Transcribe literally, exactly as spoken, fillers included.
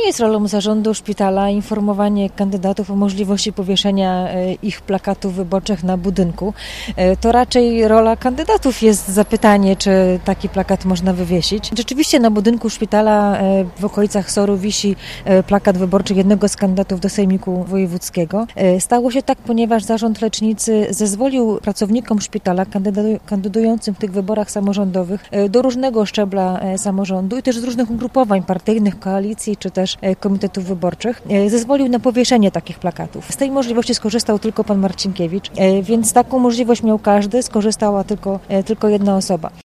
jest rolą zarządu szpitala informowanie kandydatów o możliwości powieszenia ich plakatów wyborczych na budynku. To raczej rola kandydatów jest zapytanie, czy taki plakat można wywiesić. Rzeczywiście na budynku szpitala w okolicach Soru wisi plakat wyborczy jednego z kandydatów do Sejmiku Wojewódzkiego. Stało się tak, ponieważ zarząd lecznicy zezwolił pracownikom szpitala kandydującym w tych wyborach samorządowych do różnego szczebla samorządu i też z różnych ugrupowań partyjnych, koalicji czy też komitetów wyborczych, zezwolił na powieszenie takich plakatów. Z tej możliwości skorzystał tylko pan Marcinkiewicz, więc taką możliwość miał każdy, skorzystała tylko, tylko jedna osoba.